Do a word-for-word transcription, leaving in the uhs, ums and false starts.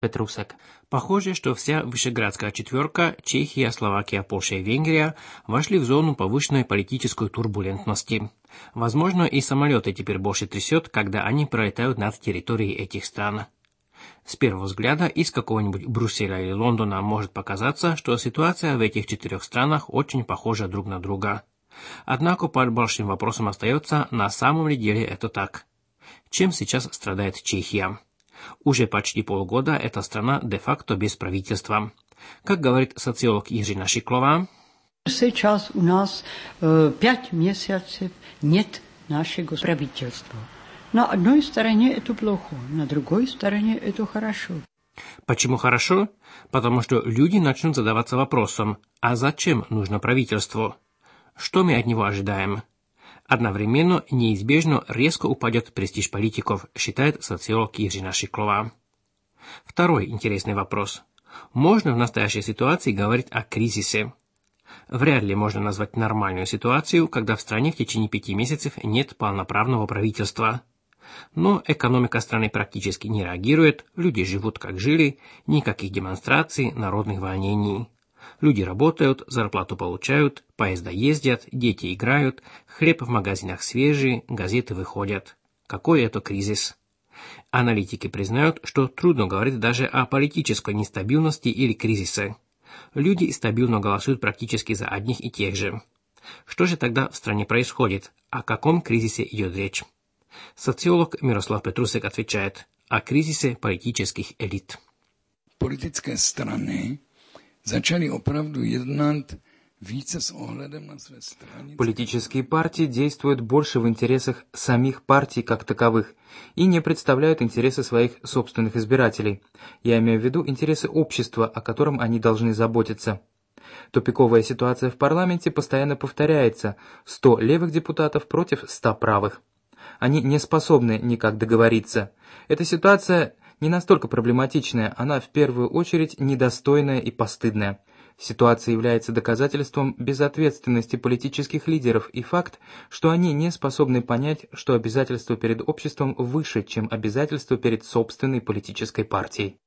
Петрусек. Похоже, что вся Вышеградская четверка, Чехия, Словакия, Польша и Венгрия, вошли в зону повышенной политической турбулентности. Возможно, и самолеты теперь больше трясет, когда они пролетают над территорией этих стран. С первого взгляда из какого-нибудь Брюсселя или Лондона может показаться, что ситуация в этих четырех странах очень похожа друг на друга. Однако под большим вопросом остается, на самом ли деле это так. Чем сейчас страдает Чехия? Уже почти полгода эта страна де-факто без правительства. Как говорит социолог Jiřina Šiklová, сейчас у нас э, пять месяцев нет нашего правительства. На одной стороне это плохо, на другой стороне это хорошо. Почему хорошо? Потому что люди начнут задаваться вопросом, а зачем нужно правительство? Что мы от него ожидаем? Одновременно неизбежно резко упадет престиж политиков, считает социолог Jiřina Šiklová. Второй интересный вопрос. Можно в настоящей ситуации говорить о кризисе? Вряд ли можно назвать нормальную ситуацию, когда в стране в течение пяти месяцев нет полноправного правительства. Но экономика страны практически не реагирует, люди живут как жили, никаких демонстраций, народных волнений. Люди работают, зарплату получают, поезда ездят, дети играют, хлеб в магазинах свежий, газеты выходят. Какой это кризис? Аналитики признают, что трудно говорить даже о политической нестабильности или кризисе. Люди стабильно голосуют практически за одних и тех же. Что же тогда в стране происходит? О каком кризисе идет речь? Социолог Miroslav Petrusek отвечает о кризисе политических элит. Политические страны начали оправду jednat více s ohledem na své stranické. Политические партии действуют больше в интересах самих партий как таковых и не представляют интересы своих собственных избирателей. Я имею в виду интересы общества, о котором они должны заботиться. Тупиковая ситуация в парламенте постоянно повторяется: сто левых депутатов против ста правых. Они не способны никак договориться. Эта ситуация не настолько проблематичная, она в первую очередь недостойная и постыдная. Ситуация является доказательством безответственности политических лидеров и факт, что они не способны понять, что обязательство перед обществом выше, чем обязательство перед собственной политической партией.